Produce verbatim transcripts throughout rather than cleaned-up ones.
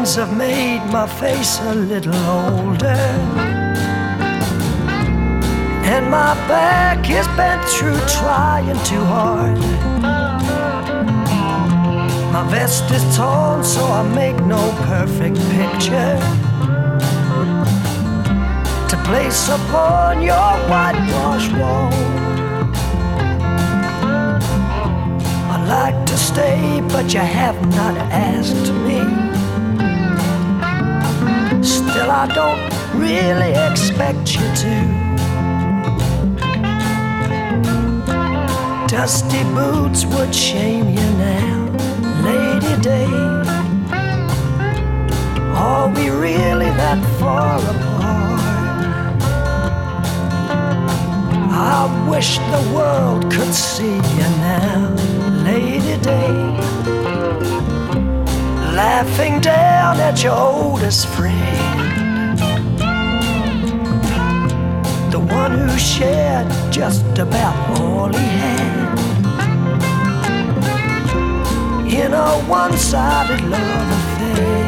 lines have made my face a little older, and my back is bent through trying too hard. My vest is torn, so I make no perfect picture to place upon your whitewashed wall. I'd like to stay, but you have not asked me. Still, I don't really expect you to. Dusty boots would shame you now, Lady Day. Are we really that far apart? I wish the world could see you now, Lady Day, laughing down at your oldest friend, the one who shared just about all he had in a one-sided love affair.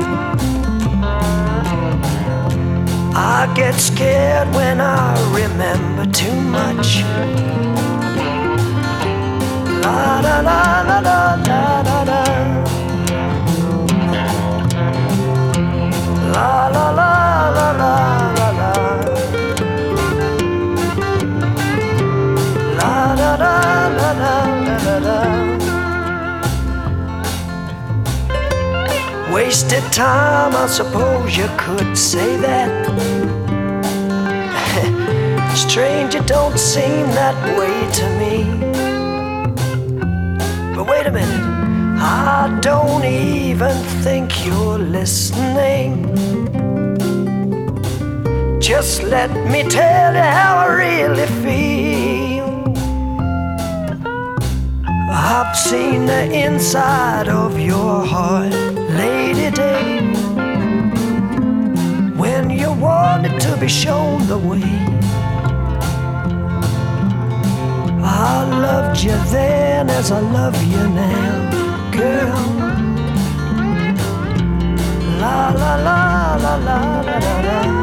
I get scared when I remember too much. La la la la la la la la. La la la la la la la. La la la la la la la. Wasted time, I suppose you could say that. Strange, it don't seem that way to me. But wait a minute, I don't even think you're listening. Just let me tell you how I really feel. I've seen the inside of your heart, Lady Day, when you wanted to be shown the way. I loved you then as I love you now, girl. La la la la la la la la.